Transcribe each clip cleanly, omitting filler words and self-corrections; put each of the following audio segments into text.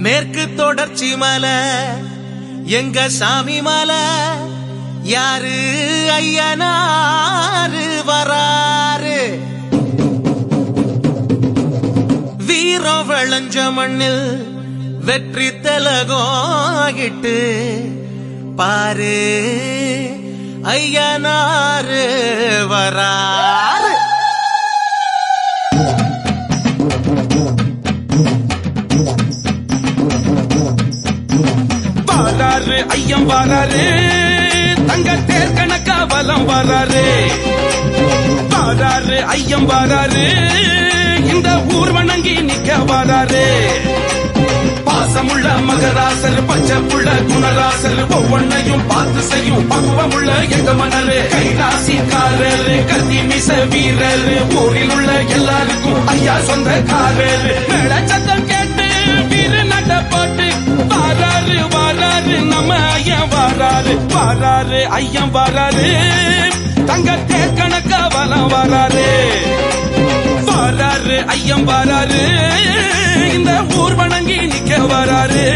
மேற்கு தொடர்ச்சி மலை எங்க சாமி மலை யாரு ஐயனாரு வராரு வீரம் விளைஞ்ச மண்ணில் வெற்றி தலகோகிட்டு பாரு ஐயனாரு வராரு வராரு ஐயம் வராரு தங்க தேர் கணக்கா வலம் வராரு வராரு ஐயம் வராரு இந்த ஊர் வணங்கி நிக்க வராரு பாசமுள்ள மகராசர் பச்சைப்புள்ள குணராசர் ஒவ்வொன்னையும் பார்த்து செய்யும் பக்குவமுள்ள எங்க மணரு கைராசிக்காரரு கத்தி மிச வீரரு ஊரில் உள்ள எல்லாருக்கும் ஐயா சொந்தக்காரரு மேல சத்தம் கேட்டு வீர நட போட்டு வராரு வராரு நம்ம ஐயம் வராரு வராரு ஐயம் வராரு தங்க தேர் கணக்கா வலம் வராரு வராரு ஐயம் வராரு இந்த ஊர் வணங்கி நிக்க வராரு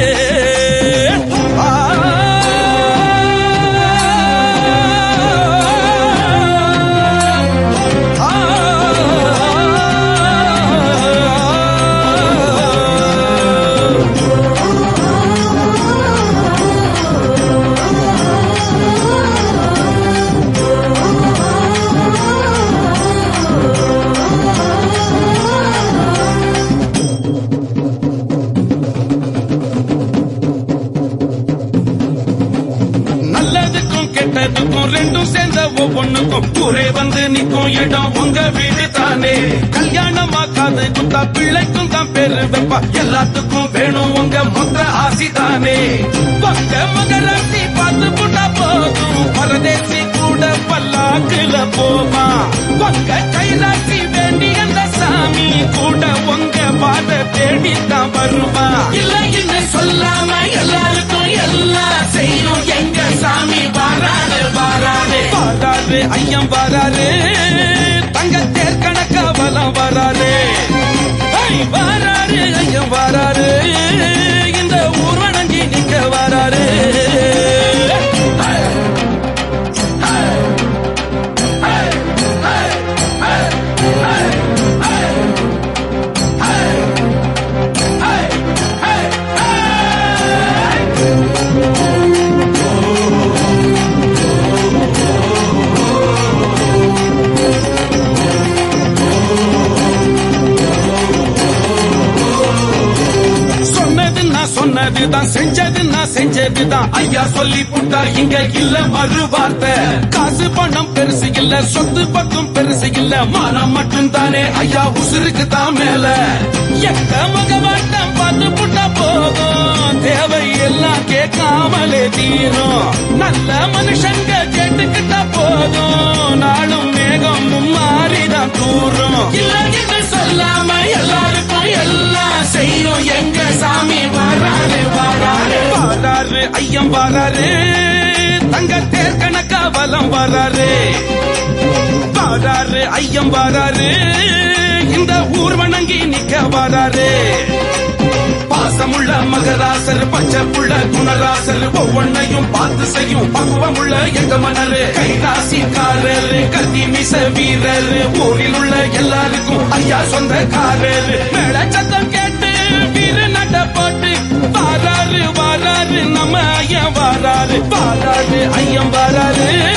ரெண்டும் சேர்ந்த ஒவ்வொன்னுக்கும் ஊரே வந்து நிற்கும் இடம் உங்க வீடு தானே கல்யாணமாக்காது குத்தா பிள்ளைக்கும் தான் பேரு வைப்பா எல்லாத்துக்கும் வேணும் உங்க மொத்த ஆசி தானே பக்க மகராசி பார்த்து புட்டா போதும் பரதேசி கூட பல்லாக்குல போமா உங்க கைராசி வேண்டி அந்த சாமி கூட உங்க பாத தேடித்தான் வருமா இல்லைன்னு சொல்லாம எல்லாருக்கும் எல்லாம் செய்யும் எங்க சாமி வராது வராது வராது ஐயம் வராது தங்க தேர் கணக்கா வலம் வராது வராது ஐயம் வராது இந்த ஊர் வணங்கி நிக்க வராது சொன்னதுதான் செஞ்சது நான் செஞ்சதுதான் ஐயா சொல்லி புட்டா இங்க இல்ல மறு வார்த்தை காசு பணம் பெருசு இல்ல சொத்து பக்கம் பெருசு இல்ல மானம் மட்டும் தானே ஐயா உசுருக்கு தான் மேல எந்த முகவாட்டம் பார்த்து புட்டா போதும் தேவை எல்லாம் கேட்காமலே தீரும் நல்ல மனுஷங்க கேட்டுக்கிட்டா போதும் நாளும் மேகம் மும்மாறிதான் தூரும் இல்ல சொல்லாம எல்லாருக்கும் எல்லாம் செய்யும் எங்க சாமி வராரு வராரு வராரு ஐயம் வராரு தங்க தேர் கணக்கா வலம் வராரு வராரு ஐயம் வராரு இந்த ஊர் வணங்கி நிக்க வராரு பாசமுள்ள மகராசர் பச்சைப்புள்ள குணராசர் ஒவ்வொன்னையும் பார்த்து செய்யும் பக்குவமுள்ள எங்க மணரு கைராசிக்காரரு கத்தி மிச வீரரு ஊரில் உள்ள எல்லாருக்கும் ஐயா சொந்தக்காரரு மேல சத்தம் கேட்டு வீர நட போட்டு வராரு வராரு நம்ம ஐயம் வராரு வராரு ஐயம் வராரு